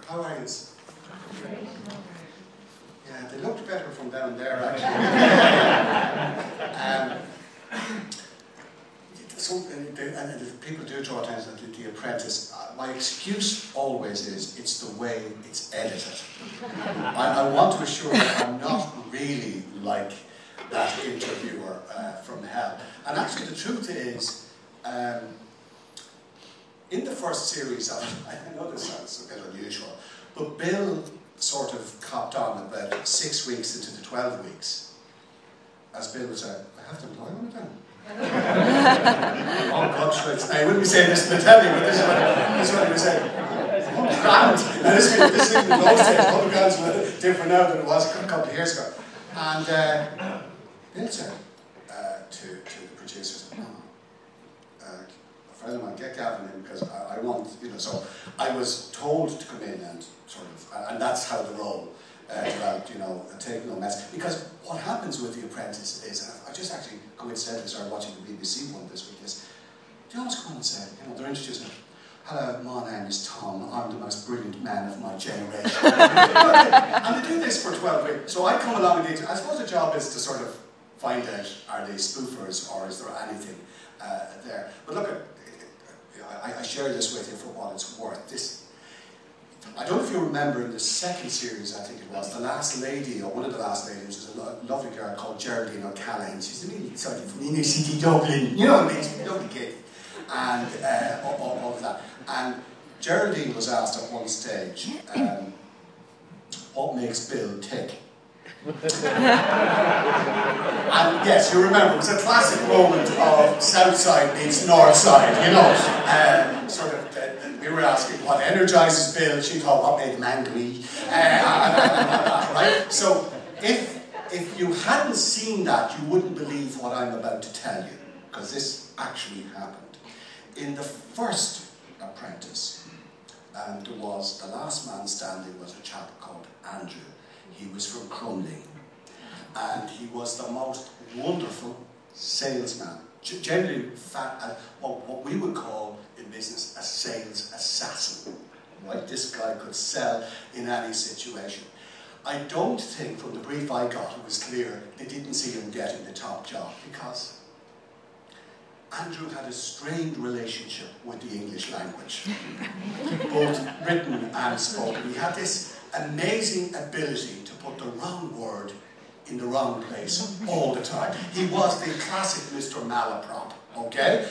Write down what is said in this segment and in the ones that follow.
How are you? Yeah, they looked better from down there, actually. And people do draw attention to The Apprentice. My excuse always is, it's the way it's edited. I want to assure you I'm not really like that interviewer from hell. And actually the truth is, in the first series of it, I know this sounds a bit unusual, but Bill sort of copped on about 6 weeks into the 12 weeks. As Bill would say, I have to employ one of them. Oh God, I wouldn't be saying this in the telly, but this is what he was saying. £100. Now this is in those days, £100 is different now than it was a couple of years ago. And Bill said to the producers, a friend of mine, get Gavin in because I want, so I was told to come in and sort of, and that's how the role developed, take no mess. Because what happens with The Apprentice is, I just actually coincidentally started watching the BBC one this week, is they always come on and say, they're introducing it, hello, my name is Tom, I'm the most brilliant man of my generation. And they do this for 12 weeks. So I come along and I suppose the job is to sort of find out, are they spoofers or is there anything there? But look, I share this with you for what it's worth. I don't know if you remember in the second series, I think it was, the last lady, or one of the last ladies, was a lovely girl called Geraldine O'Callaghan. She's really sort of from inner city Dublin, you know what I mean? She's a lovely kid. And all of that. And Geraldine was asked at one stage, what makes Bill tick? And yes, you remember, it was a classic moment of South Side meets North Side, sort of, we were asking what energises Bill, she thought what made him angry, right? So, if you hadn't seen that, you wouldn't believe what I'm about to tell you, because this actually happened. In the first Apprentice, there was, the last man standing was a chap called Andrew. He was from Crumlin, and he was the most wonderful salesman. Generally, what we would call in business a sales assassin. Right? This guy could sell in any situation. I don't think, from the brief I got, it was clear they didn't see him getting the top job because Andrew had a strained relationship with the English language, both written and spoken. He had this amazing ability to put the wrong word in the wrong place all the time. He was the classic Mr. Malaprop, okay?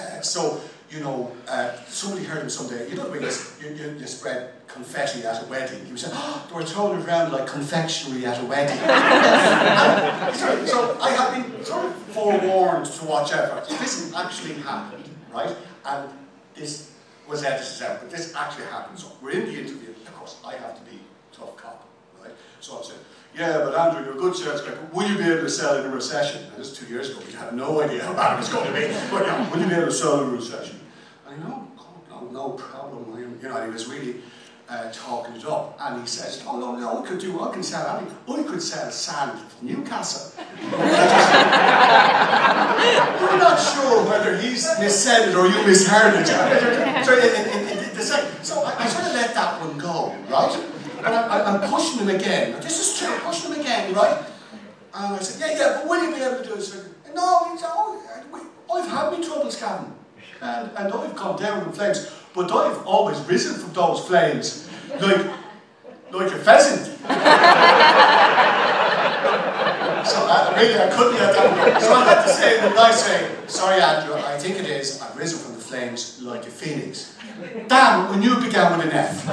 Somebody heard him someday, when you spread confetti at a wedding, he was saying, they were throwing it around like confectionery at a wedding. So I have been sort of forewarned to watch out for it. This actually happened, right? And this was edited out, but this actually happened. So we're in the interview, of course, I have to be tough cop, right? So I'm saying, yeah, but Andrew, you're a good sales guy, but will you be able to sell in a recession? And this was 2 years ago, we had no idea how bad it was going to be. But will you be able to sell in a recession? And no problem. And he was really talking it up. And he says, I can sell anything. I could sell sand to Newcastle. We're not sure whether he's missaid it or you misheard it. So I sort of let that one go, right? And I'm pushing him again. This is true, pushing him again, right? And I said, yeah, but will you be able to do this? No, he said, I've had my troubles, Gavin. And I've come down in flames. But I've always risen from those flames, like a pheasant. So really, I couldn't let that go. So I had to say in a nice way, sorry Andrew, I think it is, I've risen from the flames like a phoenix. Damn, when you began with an F.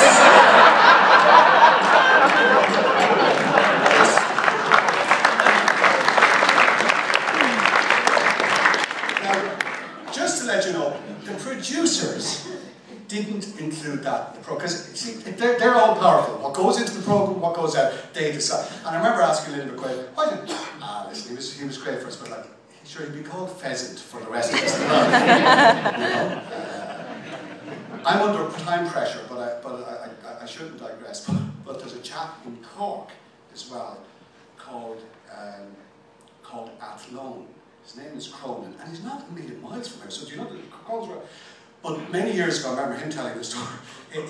Now, just to let you know, the producers didn't include that in the program, because see, they're all powerful. What goes into the program, what goes out, they decide. And I remember asking Linda McQuaid, listen, he was great for us, but sure, he'd be called Pheasant for the rest of us. I'm under time pressure, but I shouldn't digress. But there's a chap in Cork as well called Athlone. His name is Cronin, and he's not a million miles from here. So do you know the Cronin's right? But many years ago, I remember him telling the story.